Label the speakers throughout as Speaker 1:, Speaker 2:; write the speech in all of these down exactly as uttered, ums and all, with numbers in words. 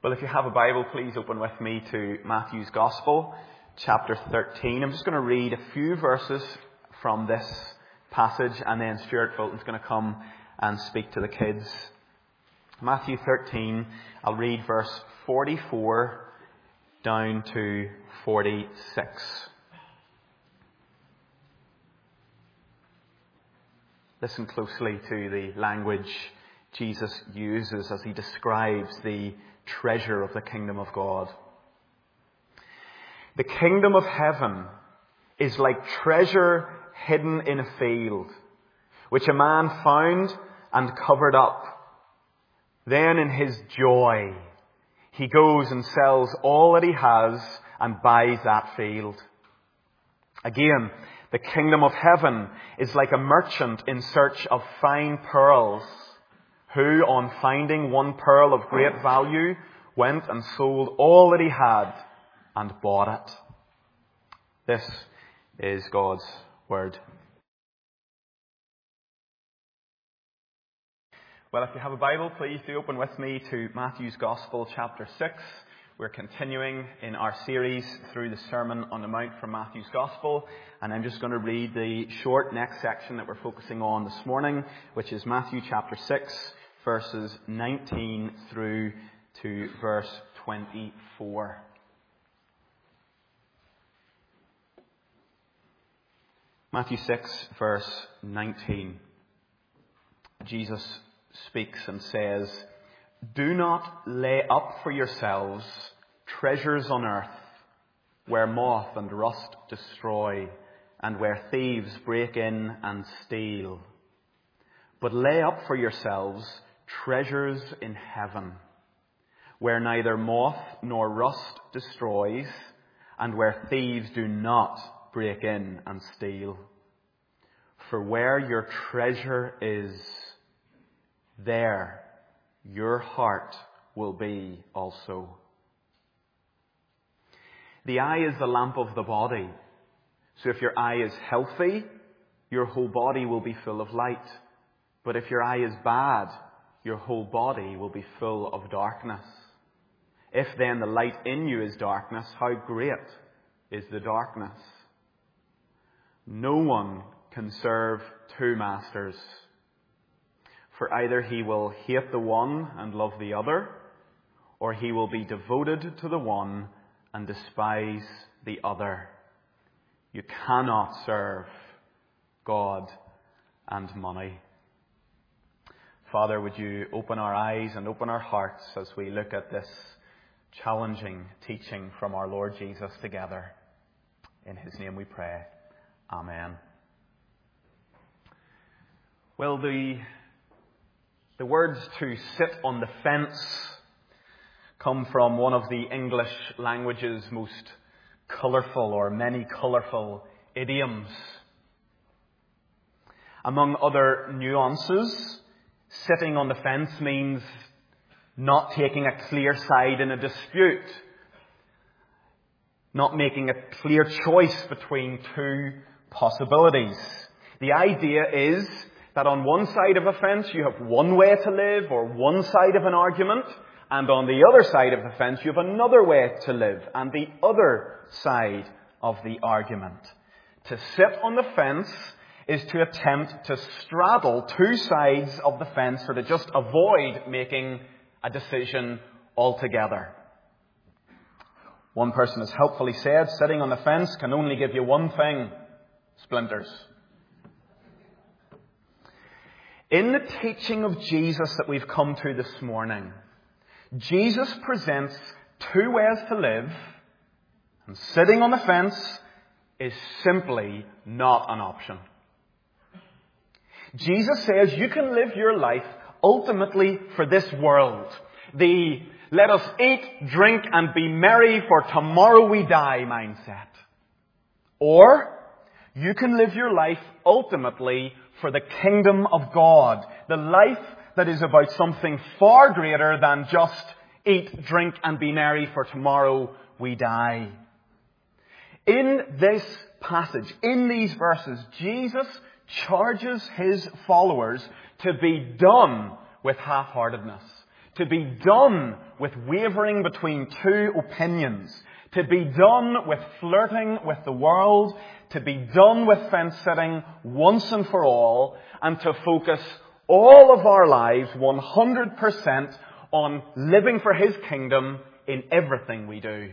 Speaker 1: Well, if you have a Bible, please open with me to Matthew's Gospel, chapter thirteen. I'm just going to read a few verses from this passage, and then Stuart Fulton's going to come and speak to the kids. Matthew thirteen, I'll read verse forty-four down to forty-six. Listen closely to the language Jesus uses as he describes the treasure of the kingdom of God. The kingdom of heaven is like treasure hidden in a field, which a man found and covered up. Then in his joy, he goes and sells all that he has and buys that field. Again, the kingdom of heaven is like a merchant in search of fine pearls, who, on finding one pearl of great value, went and sold all that he had and bought it. This is God's word. Well, if you have a Bible, please do open with me to Matthew's Gospel, chapter six. We're continuing in our series through the Sermon on the Mount from Matthew's Gospel, and I'm just going to read the short next section that we're focusing on this morning, which is Matthew chapter six, verses nineteen through to verse twenty-four. Matthew six, verse nineteen. Jesus speaks and says, "Do not lay up for yourselves treasures on earth, where moth and rust destroy, and where thieves break in and steal. But lay up for yourselves treasures in heaven, where neither moth nor rust destroys, and where thieves do not break in and steal. For where your treasure is, there your heart will be also." The eye is the lamp of the body. So if your eye is healthy, your whole body will be full of light. But if your eye is bad, your whole body will be full of darkness. If then the light in you is darkness, how great is the darkness? No one can serve two masters. For either he will hate the one and love the other, or he will be devoted to the one and despise the other. You cannot serve God and money. Father, would you open our eyes and open our hearts as we look at this challenging teaching from our Lord Jesus together. In his name we pray. Amen. Well, the The words "to sit on the fence" come from one of the English language's most colourful or many colourful idioms. Among other nuances, sitting on the fence means not taking a clear side in a dispute, not making a clear choice between two possibilities. The idea is that on one side of a fence you have one way to live or one side of an argument, and on the other side of the fence you have another way to live and the other side of the argument. To sit on the fence is to attempt to straddle two sides of the fence or to just avoid making a decision altogether. One person has helpfully said, sitting on the fence can only give you one thing: splinters. In the teaching of Jesus that we've come to this morning, Jesus presents two ways to live, and sitting on the fence is simply not an option. Jesus says you can live your life ultimately for this world. The "let us eat, drink, and be merry, for tomorrow we die" mindset. Or you can live your life ultimately for the kingdom of God. The life that is about something far greater than just eat, drink, and be merry, for tomorrow we die. In this passage, in these verses, Jesus charges his followers to be done with half-heartedness, To be done with wavering between two opinions. To be done with flirting with the world. To be done with fence-sitting once and for all. And to focus all of our lives one hundred percent on living for His kingdom in everything we do.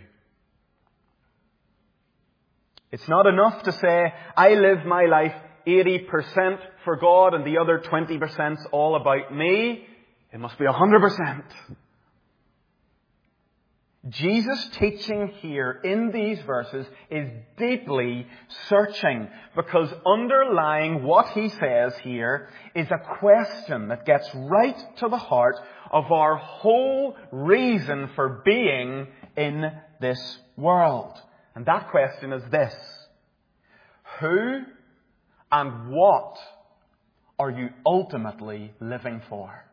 Speaker 1: It's not enough to say, I live my life eighty percent for God and the other twenty percent is all about me. It must be one hundred percent. Jesus' teaching here in these verses is deeply searching, because underlying what He says here is a question that gets right to the heart of our whole reason for being in this world. And that question is this: who and what are you ultimately living for?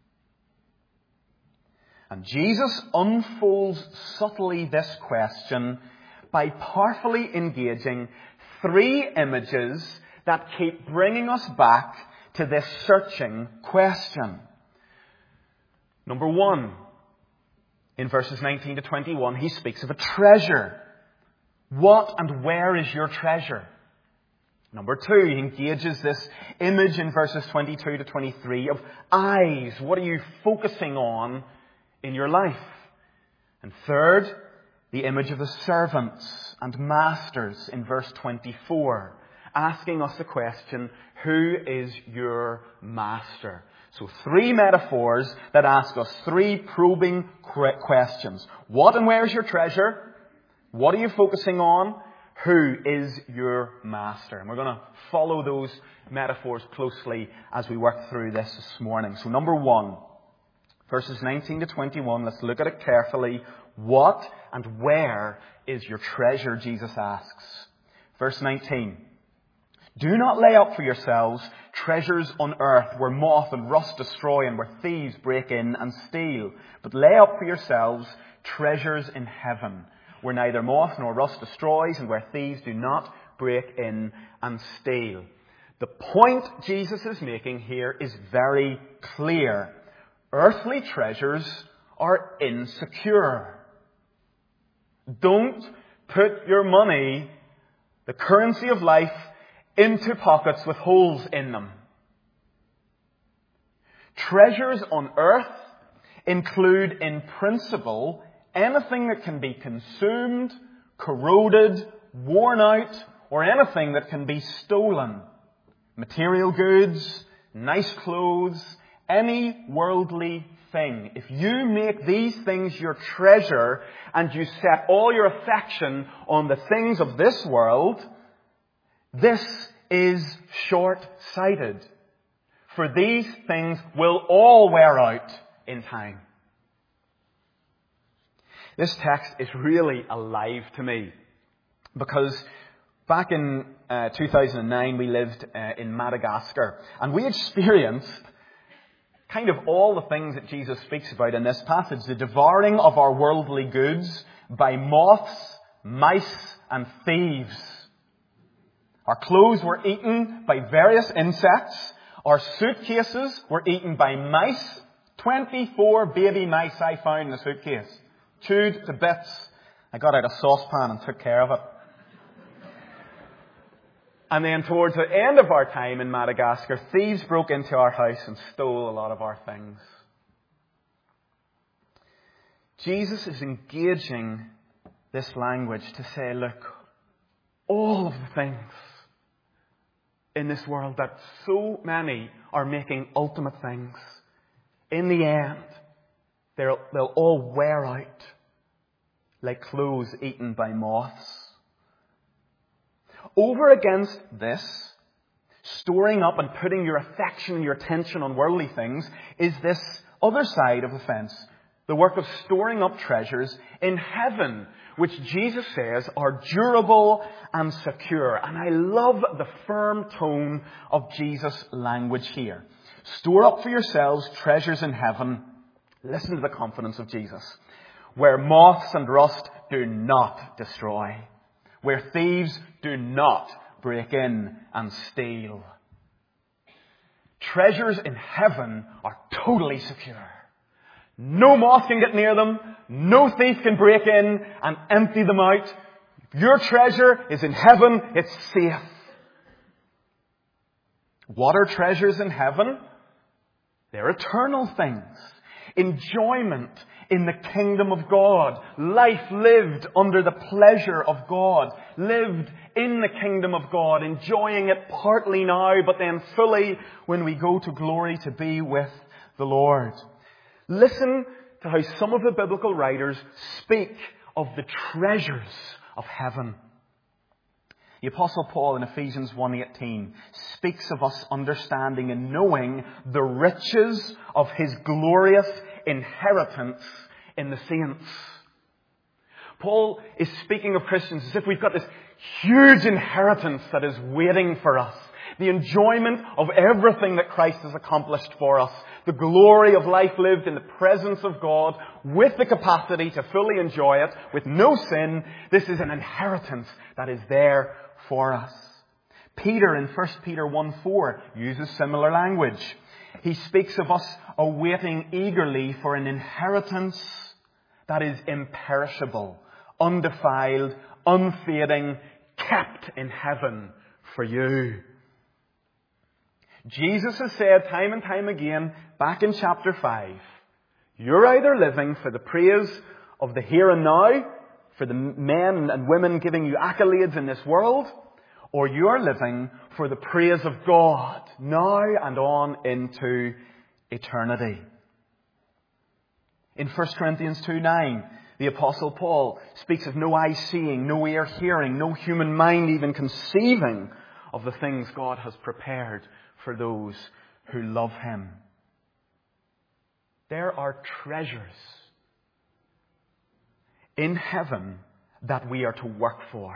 Speaker 1: And Jesus unfolds subtly this question by powerfully engaging three images that keep bringing us back to this searching question. Number one, in verses nineteen to twenty-one, He speaks of a treasure. What and where is your treasure? Number two, He engages this image in verses twenty-two to twenty-three of eyes. What are you focusing on in your life? And third, the image of the servants and masters in verse twenty-four, asking us the question, who is your master? So three metaphors that ask us three probing questions. What and where is your treasure? What are you focusing on? Who is your master? And we're going to follow those metaphors closely as we work through this this morning. So number one, verses nineteen to twenty-one, let's look at it carefully. What and where is your treasure, Jesus asks. Verse nineteen. Do not lay up for yourselves treasures on earth where moth and rust destroy and where thieves break in and steal. But lay up for yourselves treasures in heaven where neither moth nor rust destroys and where thieves do not break in and steal. The point Jesus is making here is very clear. Earthly treasures are insecure. Don't put your money, the currency of life, into pockets with holes in them. Treasures on earth include, in principle, anything that can be consumed, corroded, worn out, or anything that can be stolen. Material goods, nice clothes, any worldly thing. If you make these things your treasure and you set all your affection on the things of this world, this is short-sighted. For these things will all wear out in time. This text is really alive to me because back in uh, two thousand nine we lived uh, in Madagascar, and we experienced kind of all the things that Jesus speaks about in this passage. The devouring of our worldly goods by moths, mice, and thieves. Our clothes were eaten by various insects. Our suitcases were eaten by mice. twenty-four baby mice I found in the suitcase. Chewed to bits. I got out a saucepan and took care of it. And then towards the end of our time in Madagascar, thieves broke into our house and stole a lot of our things. Jesus is engaging this language to say, look, all of the things in this world that so many are making ultimate things, in the end, they'll, they'll all wear out like clothes eaten by moths. Over against this, storing up and putting your affection and your attention on worldly things, is this other side of the fence. The work of storing up treasures in heaven, which Jesus says are durable and secure. And I love the firm tone of Jesus' language here. Store up for yourselves treasures in heaven. Listen to the confidence of Jesus. Where moths and rust do not destroy. Where thieves do not break in and steal. Treasures in heaven are totally secure. No moth can get near them. No thief can break in and empty them out. Your treasure is in heaven. It's safe. What are treasures in heaven? They're eternal things. Enjoyment in the kingdom of God. Life lived under the pleasure of God. Lived in the kingdom of God. Enjoying it partly now, but then fully when we go to glory to be with the Lord. Listen to how some of the biblical writers speak of the treasures of heaven. The Apostle Paul in Ephesians one eighteen speaks of us understanding and knowing the riches of His glorious inheritance in the saints. Paul is speaking of Christians as if we've got this huge inheritance that is waiting for us. The enjoyment of everything that Christ has accomplished for us. The glory of life lived in the presence of God with the capacity to fully enjoy it with no sin. This is an inheritance that is there for us. Peter in First Peter one four uses similar language. He speaks of us awaiting eagerly for an inheritance that is imperishable, undefiled, unfading, kept in heaven for you. Jesus has said time and time again, back in chapter five, you're either living for the praise of the here and now, for the men and women giving you accolades in this world, or you are living for the praise of God now and on into eternity. In First Corinthians two nine, the Apostle Paul speaks of no eye seeing, no ear hearing, no human mind even conceiving of the things God has prepared for those who love Him. There are treasures in heaven that we are to work for.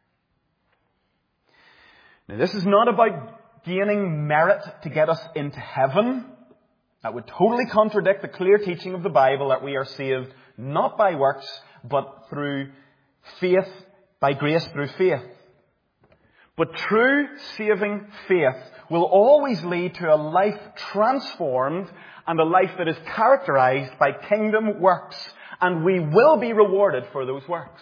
Speaker 1: Now, this is not about gaining merit to get us into heaven. That would totally contradict the clear teaching of the Bible that we are saved not by works, but through faith, by grace through faith. But true saving faith will always lead to a life transformed and a life that is characterized by kingdom works. And we will be rewarded for those works.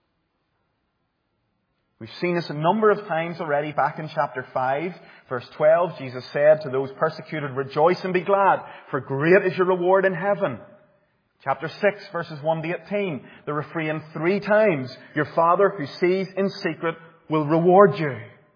Speaker 1: We've seen this a number of times already back in chapter five, verse twelve. Jesus said to those persecuted, rejoice and be glad, for great is your reward in heaven. Chapter six, verses one to eighteen, the refrain three times, your Father who sees in secret will reward you.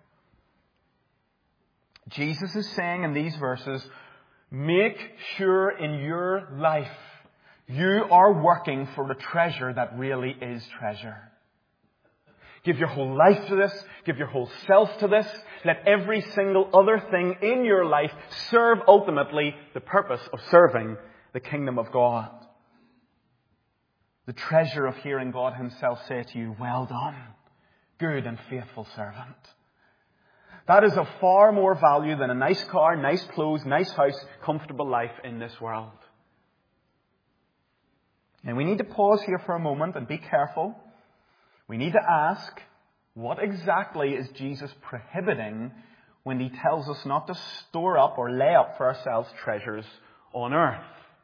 Speaker 1: Jesus is saying in these verses, make sure in your life you are working for a treasure that really is treasure. Give your whole life to this. Give your whole self to this. Let every single other thing in your life serve ultimately the purpose of serving the kingdom of God. The treasure of hearing God Himself say to you, well done, good and faithful servant. That is of far more value than a nice car, nice clothes, nice house, comfortable life in this world. And we need to pause here for a moment and be careful. We need to ask, what exactly is Jesus prohibiting when He tells us not to store up or lay up for ourselves treasures on earth?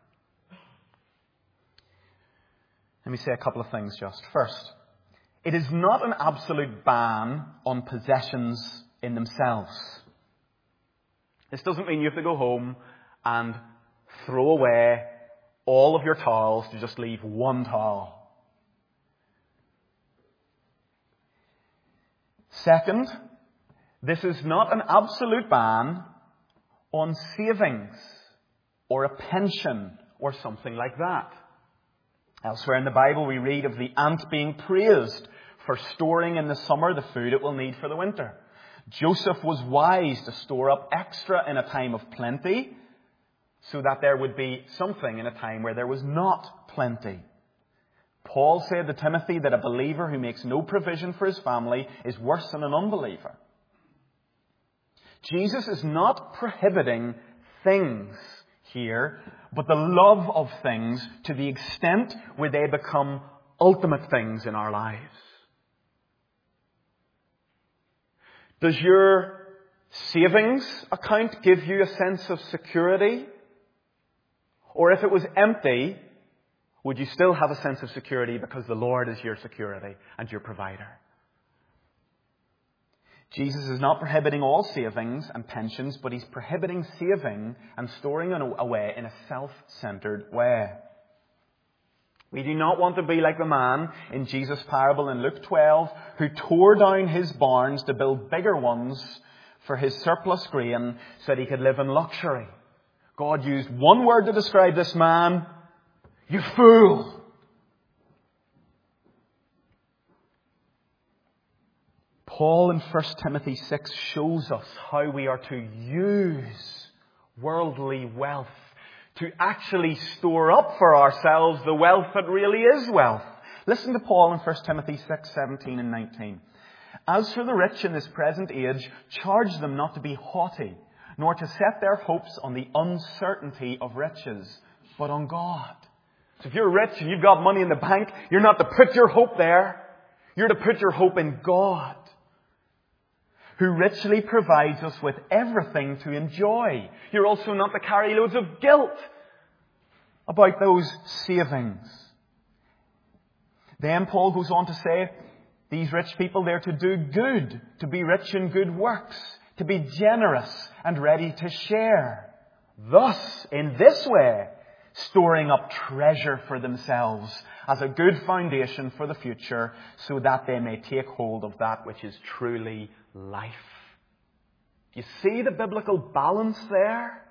Speaker 1: Let me say a couple of things just. First, it is not an absolute ban on possessions in themselves. This doesn't mean you have to go home and throw away all of your towels to just leave one towel. Second, this is not an absolute ban on savings or a pension or something like that. Elsewhere in the Bible we read of the ant being praised for storing in the summer the food it will need for the winter. Joseph was wise to store up extra in a time of plenty so that there would be something in a time where there was not plenty. Paul said to Timothy that a believer who makes no provision for his family is worse than an unbeliever. Jesus is not prohibiting things here, but the love of things to the extent where they become ultimate things in our lives. Does your savings account give you a sense of security? Or if it was empty, Would you still have a sense of security because the Lord is your security and your provider? Jesus is not prohibiting all savings and pensions, but he's prohibiting saving and storing away in a self-centered way. We do not want to be like the man in Jesus' parable in Luke twelve who tore down his barns to build bigger ones for his surplus grain so that he could live in luxury. God used one word to describe this man: you fool! Paul in First Timothy six shows us how we are to use worldly wealth to actually store up for ourselves the wealth that really is wealth. Listen to Paul in First Timothy six, seventeen and nineteen. As for the rich in this present age, charge them not to be haughty, nor to set their hopes on the uncertainty of riches, but on God. So if you're rich and you've got money in the bank, you're not to put your hope there. You're to put your hope in God, who richly provides us with everything to enjoy. You're also not to carry loads of guilt about those savings. Then Paul goes on to say, these rich people, they're to do good, to be rich in good works, to be generous and ready to share. Thus, in this way, storing up treasure for themselves as a good foundation for the future, so that they may take hold of that which is truly life. You see the biblical balance there?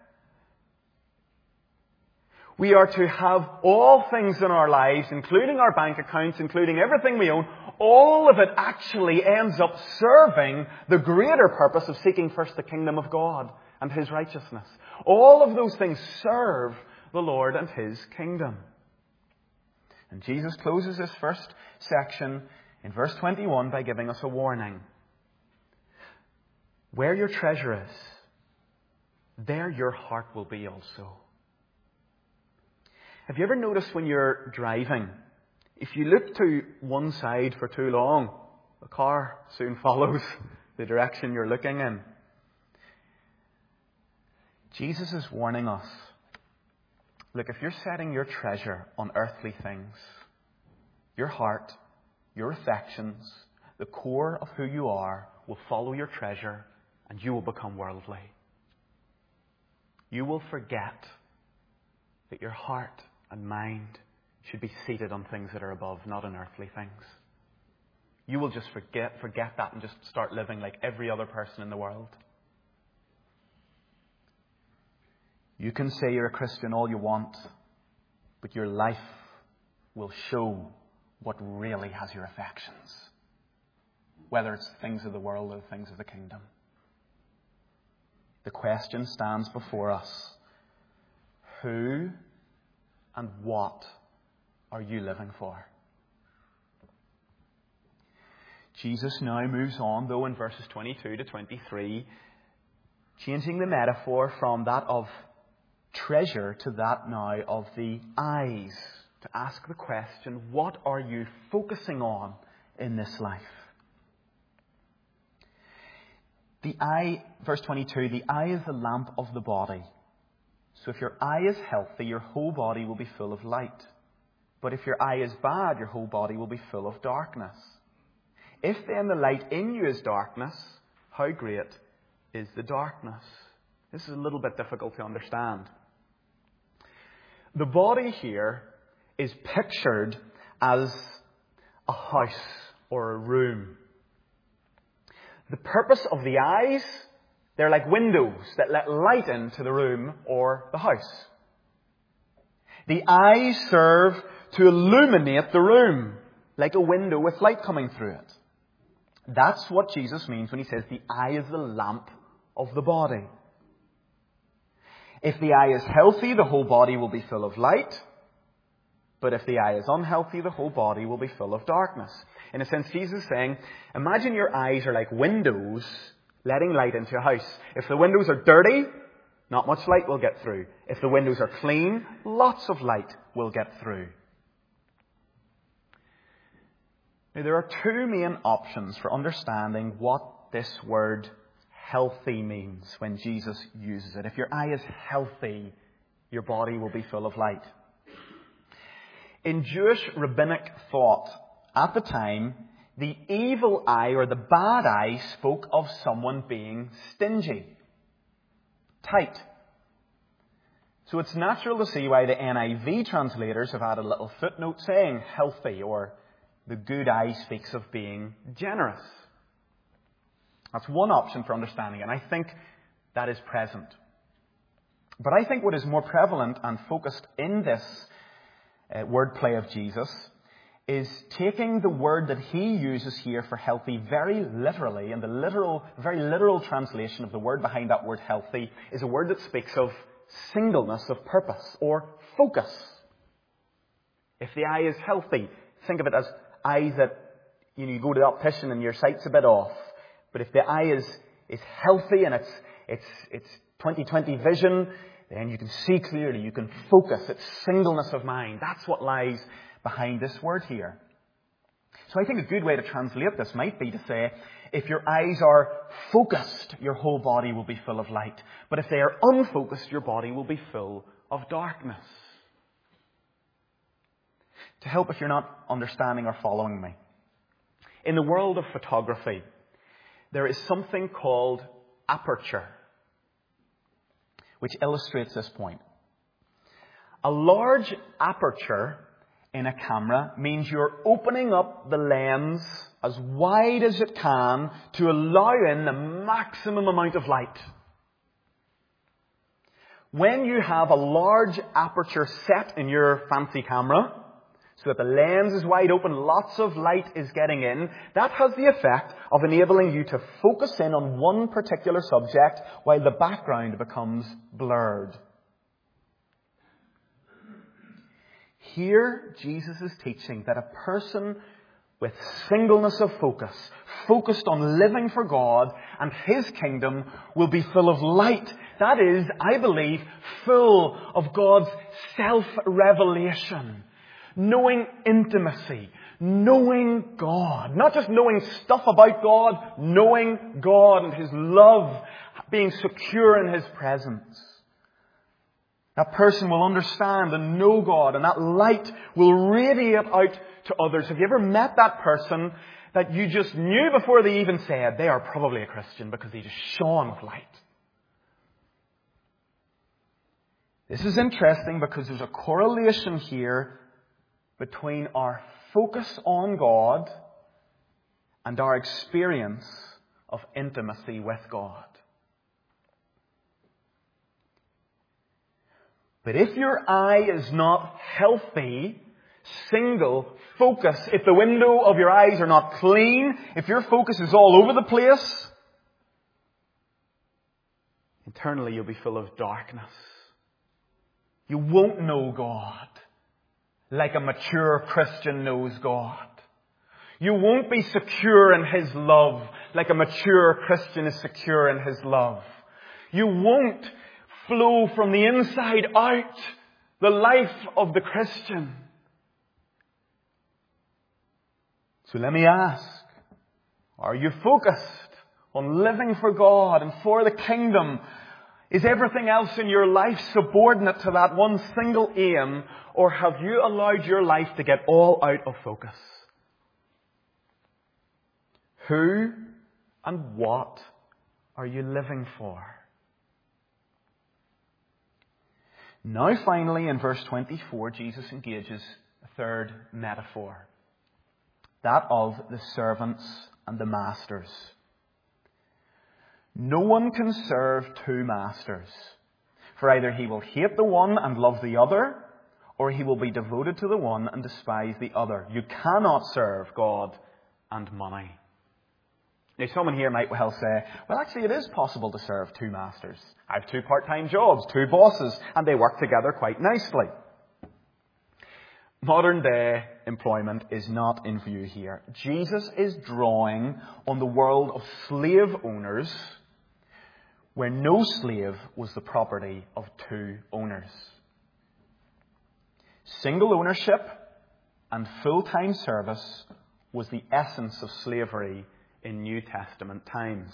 Speaker 1: We are to have all things in our lives, including our bank accounts, including everything we own. All of it actually ends up serving the greater purpose of seeking first the kingdom of God and His righteousness. All of those things serve the Lord and His kingdom. And Jesus closes this first section in verse twenty-one by giving us a warning. Where your treasure is, there your heart will be also. Have you ever noticed when you're driving, if you look to one side for too long, the car soon follows the direction you're looking in? Jesus is warning us. Look, if you're setting your treasure on earthly things, your heart, your affections, the core of who you are will follow your treasure, and you will become worldly. You will forget that your heart and mind should be seated on things that are above, not on earthly things. You will just forget, forget that and just start living like every other person in the world. You can say you're a Christian all you want, but your life will show what really has your affections. Whether it's things of the world or things of the kingdom. The question stands before us. Who and what are you living for? Jesus now moves on, though, in verses twenty-two to twenty-three, changing the metaphor from that of treasure to that now of the eyes, to ask the question, what are you focusing on in this life? The eye, verse twenty-two, the eye is the lamp of the body. So if your eye is healthy, your whole body will be full of light. But if your eye is bad, your whole body will be full of darkness. If then the light in you is darkness, how great is the darkness? This is a little bit difficult to understand. The body here is pictured as a house or a room. The purpose of the eyes, they're like windows that let light into the room or the house. The eyes serve to illuminate the room, like a window with light coming through it. That's what Jesus means when he says the eye is the lamp of the body. If the eye is healthy, the whole body will be full of light. But if the eye is unhealthy, the whole body will be full of darkness. In a sense, Jesus is saying, imagine your eyes are like windows letting light into a house. If the windows are dirty, not much light will get through. If the windows are clean, lots of light will get through. Now, there are two main options for understanding what this word healthy means when Jesus uses it. If your eye is healthy, your body will be full of light.
Speaker 2: In Jewish rabbinic thought at the time, the evil eye or the bad eye spoke of someone being stingy, tight. So it's natural to see why the N I V translators have added a little footnote saying healthy, or the good eye speaks of being generous. That's one option for understanding it, and I think that is present. But I think what is more prevalent and focused in this uh, wordplay of Jesus is taking the word that he uses here for healthy very literally, and the literal, very literal translation of the word behind that word healthy is a word that speaks of singleness of purpose or focus. If the eye is healthy, think of it as eyes that, you know, you go to the optician and your sight's a bit off. But if the eye is, is healthy and it's, it's, it's twenty twenty vision, then you can see clearly, you can focus. It's singleness of mind. That's what lies behind this word here. So I think a good way to translate this might be to say, if your eyes are focused, your whole body will be full of light. But if they are unfocused, your body will be full of darkness. To help if you're not understanding or following me. In the world of photography, there is something called aperture, which illustrates this point. A large aperture in a camera means you're opening up the lens as wide as it can to allow in the maximum amount of light. When you have a large aperture set in your fancy camera, so that the lens is wide open, lots of light is getting in, that has the effect of enabling you to focus in on one particular subject while the background becomes blurred. Here, Jesus is teaching that a person with singleness of focus, focused on living for God and His kingdom, will be full of light. That is, I believe, full of God's self-revelation. Knowing intimacy, knowing God. Not just knowing stuff about God, knowing God and His love, being secure in His presence. That person will understand and know God, and that light will radiate out to others. Have you ever met that person that you just knew before they even said they are probably a Christian because they just shone with light? This is interesting because there's a correlation here between our focus on God and our experience of intimacy with God. But if your eye is not healthy, single, focus, if the window of your eyes are not clean, if your focus is all over the place, internally you'll be full of darkness. You won't know God like a mature Christian knows God. You won't be secure in His love like a mature Christian is secure in His love. You won't flow from the inside out the life of the Christian. So let me ask, are you focused on living for God and for the kingdom? Is everything else in your life subordinate to that one single aim, or have you allowed your life to get all out of focus? Who and what are you living for? Now finally, in verse twenty-four, Jesus engages a third metaphor, that of the servants and the masters. No one can serve two masters, for either he will hate the one and love the other, or he will be devoted to the one and despise the other. You cannot serve God and money. Now, someone here might well say, well, actually, it is possible to serve two masters. I have two part-time jobs, two bosses, and they work together quite nicely. Modern day employment is not in view here. Jesus is drawing on the world of slave owners, where no slave was the property of two owners. Single ownership and full-time service was the essence of slavery in New Testament times.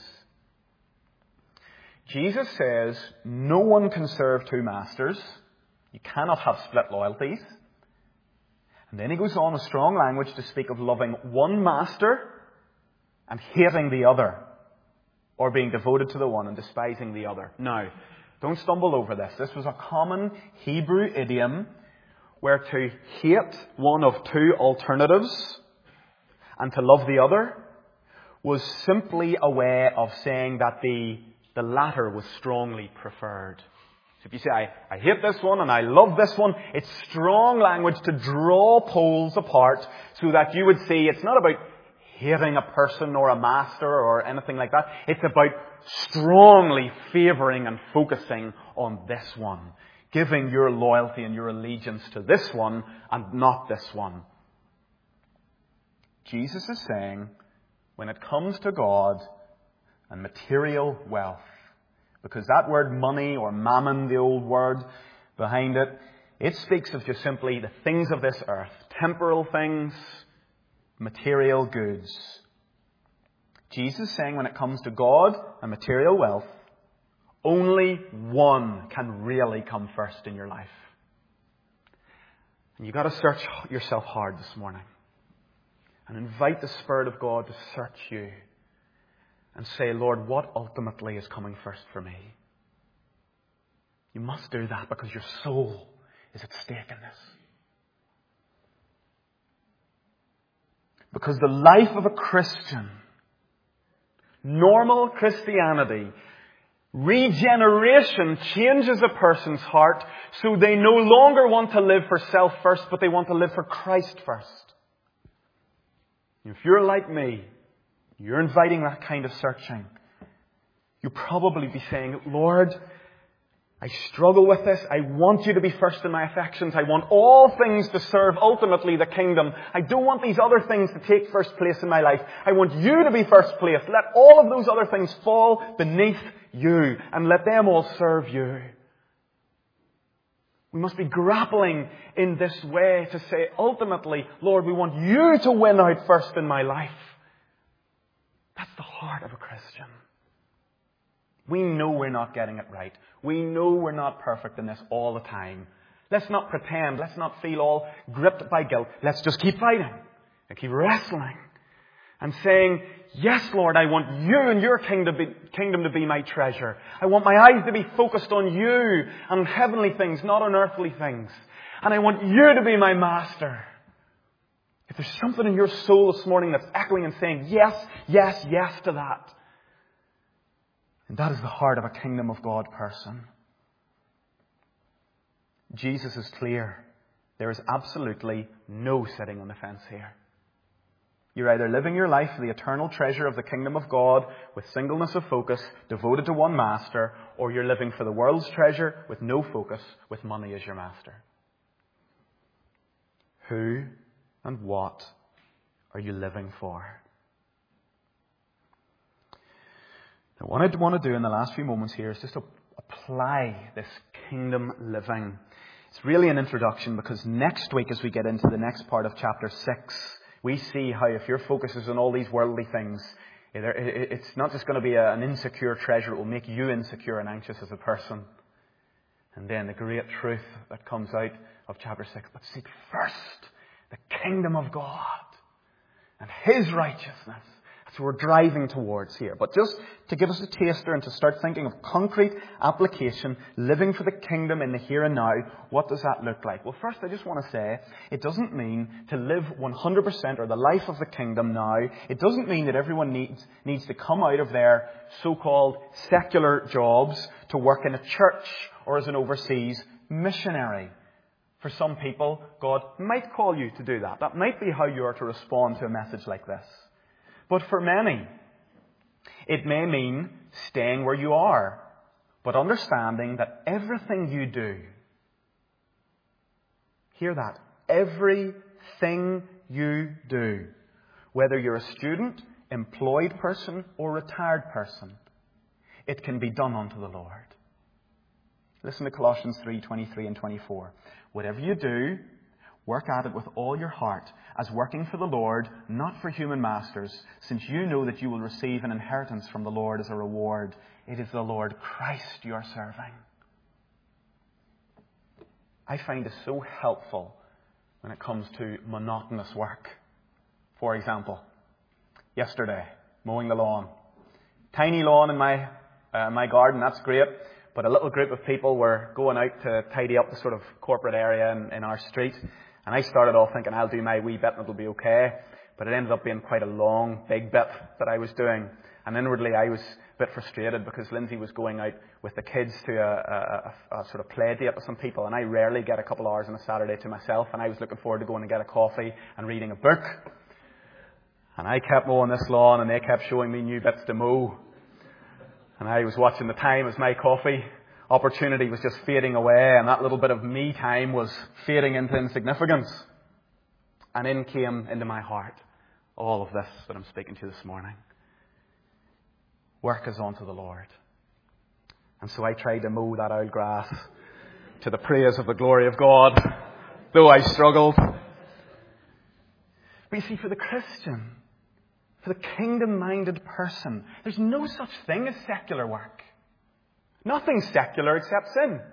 Speaker 2: Jesus says no one can serve two masters. You cannot have split loyalties. And then he goes on with strong language to speak of loving one master and hating the other, or being devoted to the one and despising the other. Now, don't stumble over this. This was a common Hebrew idiom where to hate one of two alternatives and to love the other was simply a way of saying that the, the latter was strongly preferred. So if you say, I, I hate this one and I love this one, it's strong language to draw poles apart so that you would see it's not about hating a person or a master or anything like that. It's about strongly favouring and focusing on this one. Giving your loyalty and your allegiance to this one and not this one. Jesus is saying, when it comes to God and material wealth, because that word money or mammon, the old word behind it, it speaks of just simply the things of this earth, temporal things, material goods. Jesus is saying when it comes to God and material wealth, only one can really come first in your life. And you've got to search yourself hard this morning. And invite the Spirit of God to search you. And say, Lord, what ultimately is coming first for me? You must do that because your soul is at stake in this. Because the life of a Christian, normal Christianity, regeneration changes a person's heart so they no longer want to live for self first, but they want to live for Christ first. If you're like me, you're inviting that kind of searching. You'll probably be saying, Lord, I struggle with this. I want you to be first in my affections. I want all things to serve ultimately the kingdom. I don't want these other things to take first place in my life. I want you to be first place. Let all of those other things fall beneath you and let them all serve you. We must be grappling in this way to say, ultimately, Lord, we want you to win out first in my life. That's the heart of a Christian. We know we're not getting it right. We know we're not perfect in this all the time. Let's not pretend. Let's not feel all gripped by guilt. Let's just keep fighting and keep wrestling and saying, yes, Lord, I want you and your kingdom to, be, kingdom to be my treasure. I want my eyes to be focused on you and on heavenly things, not on earthly things. And I want you to be my master. If there's something in your soul this morning that's echoing and saying, yes, yes, yes to that, and that is the heart of a kingdom of God person. Jesus is clear. There is absolutely no sitting on the fence here. You're either living your life for the eternal treasure of the kingdom of God with singleness of focus, devoted to one master, or you're living for the world's treasure with no focus, with money as your master. Who and what are you living for? Now, what I want to do in the last few moments here is just to apply this kingdom living. It's really an introduction because next week as we get into the next part of chapter six, we see how if your focus is on all these worldly things, it's not just going to be an insecure treasure. It will make you insecure and anxious as a person. And then the great truth that comes out of chapter six, but seek first the kingdom of God and His righteousness. That's what we're driving towards here. But just to give us a taster and to start thinking of concrete application, living for the kingdom in the here and now, what does that look like? Well, first I just want to say, it doesn't mean to live one hundred percent or the life of the kingdom now. It doesn't mean that everyone needs, needs to come out of their so-called secular jobs to work in a church or as an overseas missionary. For some people, God might call you to do that. That might be how you are to respond to a message like this. But for many, it may mean staying where you are, but understanding that everything you do, hear that, everything you do, whether you're a student, employed person, or retired person, it can be done unto the Lord. Listen to Colossians three, twenty-three and twenty-four. Whatever you do, work at it with all your heart, as working for the Lord, not for human masters, since you know that you will receive an inheritance from the Lord as a reward. It is the Lord Christ you are serving. I find it so helpful when it comes to monotonous work. For example, yesterday, mowing the lawn. Tiny lawn in my uh, my garden, that's great. But a little group of people were going out to tidy up the sort of corporate area in, in our street. And I started off thinking, I'll do my wee bit and it'll be okay. But it ended up being quite a long, big bit that I was doing. And inwardly I was a bit frustrated because Lindsay was going out with the kids to a, a, a sort of play date with some people. And I rarely get a couple hours on a Saturday to myself. And I was looking forward to going and get a coffee and reading a book. And I kept mowing this lawn and they kept showing me new bits to mow. And I was watching the time as my coffee opportunity was just fading away, and that little bit of me time was fading into insignificance. And in came into my heart all of this that I'm speaking to this morning. Work is unto the Lord. And so I tried to mow that old grass to the praise of the glory of God, though I struggled. But you see, for the Christian, for the kingdom-minded person, there's no such thing as secular work. Nothing's secular except sin. And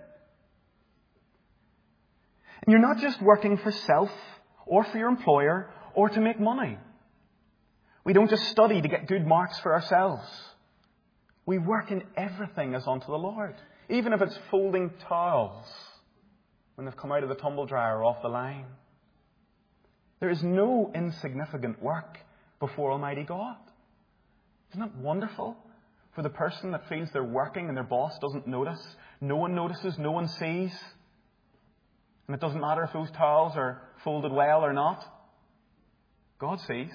Speaker 2: you're not just working for self or for your employer or to make money. We don't just study to get good marks for ourselves. We work in everything as unto the Lord. Even if it's folding towels when they've come out of the tumble dryer or off the line. There is no insignificant work before Almighty God. Isn't that wonderful? For the person that feels they're working and their boss doesn't notice. No one notices, no one sees. And it doesn't matter if those towels are folded well or not. God sees.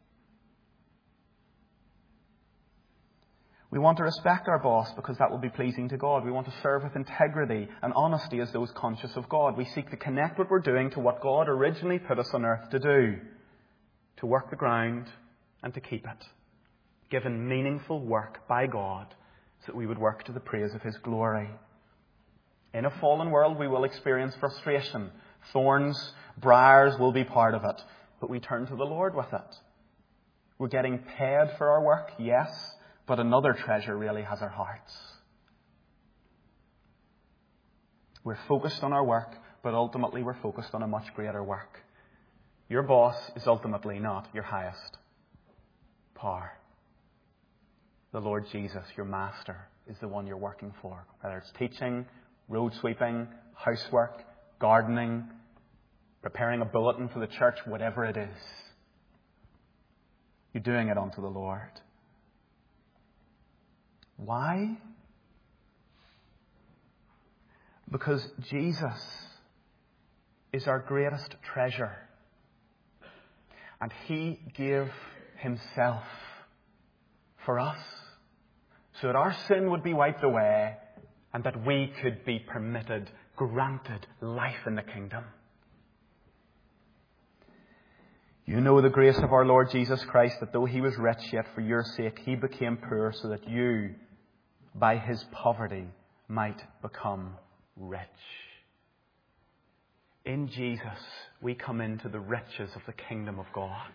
Speaker 2: We want to respect our boss because that will be pleasing to God. We want to serve with integrity and honesty as those conscious of God. We seek to connect what we're doing to what God originally put us on earth to do. To work the ground and to keep it. Given meaningful work by God so that we would work to the praise of His glory. In a fallen world we will experience frustration. Thorns, briars will be part of it. But we turn to the Lord with it. We're getting paid for our work, yes. But another treasure really has our hearts. We're focused on our work, but ultimately we're focused on a much greater work. Your boss is ultimately not your highest power. The Lord Jesus, your master, is the one you're working for. Whether it's teaching, road sweeping, housework, gardening, preparing a bulletin for the church, whatever it is. You're doing it unto the Lord. Why? Because Jesus is our greatest treasure. And He gave Himself for us so that our sin would be wiped away and that we could be permitted, granted life in the kingdom. You know the grace of our Lord Jesus Christ, that though He was rich, yet for your sake He became poor, so that you, by His poverty, might become rich. In Jesus, we come into the riches of the kingdom of God.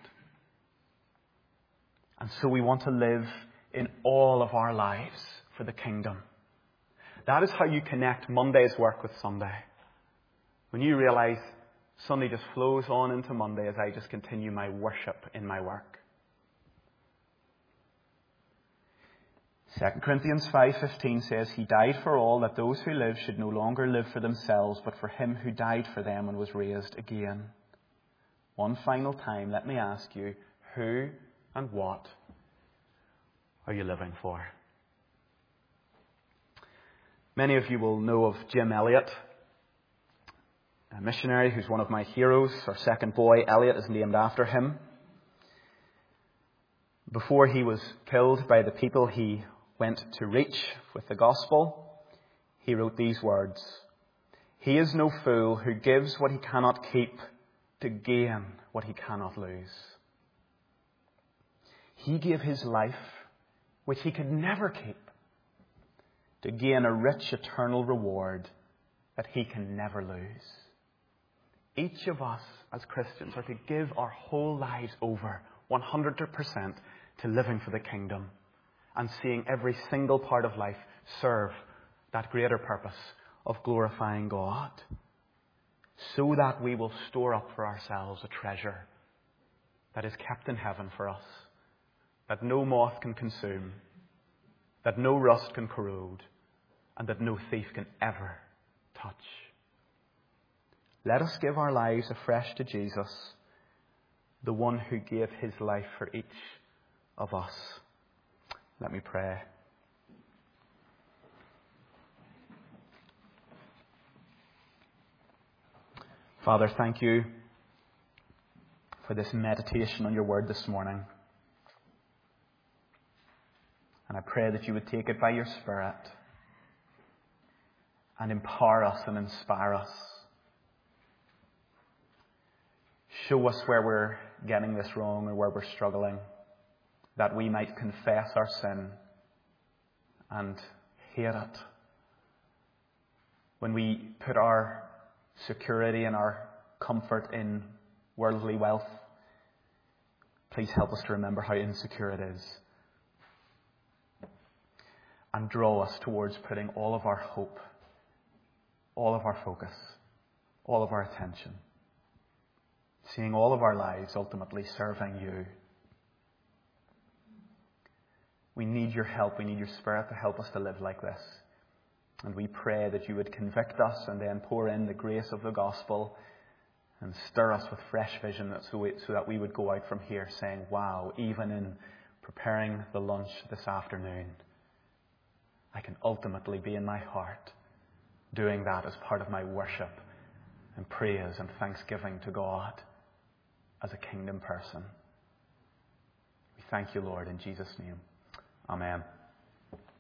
Speaker 2: And so we want to live in all of our lives for the kingdom. That is how you connect Monday's work with Sunday. When you realize Sunday just flows on into Monday as I just continue my worship in my work. Second Corinthians five fifteen says, He died for all, that those who live should no longer live for themselves, but for Him who died for them and was raised again. One final time, let me ask you, who and what are you living for? Many of you will know of Jim Elliot, a missionary who's one of my heroes. Our second boy, Elliot, is named after him. Before he was killed by the people he went to reach with the gospel, he wrote these words: He is no fool who gives what he cannot keep to gain what he cannot lose. He gave his life, which he could never keep, to gain a rich eternal reward that he can never lose. Each of us as Christians are to give our whole lives over one hundred percent to living for the kingdom and seeing every single part of life serve that greater purpose of glorifying God. so that we will store up for ourselves a treasure that is kept in heaven for us, that no moth can consume, that no rust can corrode, and that no thief can ever touch. Let us give our lives afresh to Jesus, the one who gave his life for each of us. Let me pray. Father, thank you for this meditation on your word this morning. And I pray that you would take it by your Spirit and empower us and inspire us. Show us where we're getting this wrong or where we're struggling, that we might confess our sin and hate it. When we put our security and our comfort in worldly wealth, please help us to remember how insecure it is. And draw us towards putting all of our hope, all of our focus, all of our attention, seeing all of our lives ultimately serving you. We need your help. We need your Spirit to help us to live like this. And we pray that you would convict us and then pour in the grace of the gospel and stir us with fresh vision so, we, so that we would go out from here saying, wow, even in preparing the lunch this afternoon, I can ultimately be in my heart doing that as part of my worship and praise and thanksgiving to God as a kingdom person. We thank you, Lord, in Jesus' name. Amen.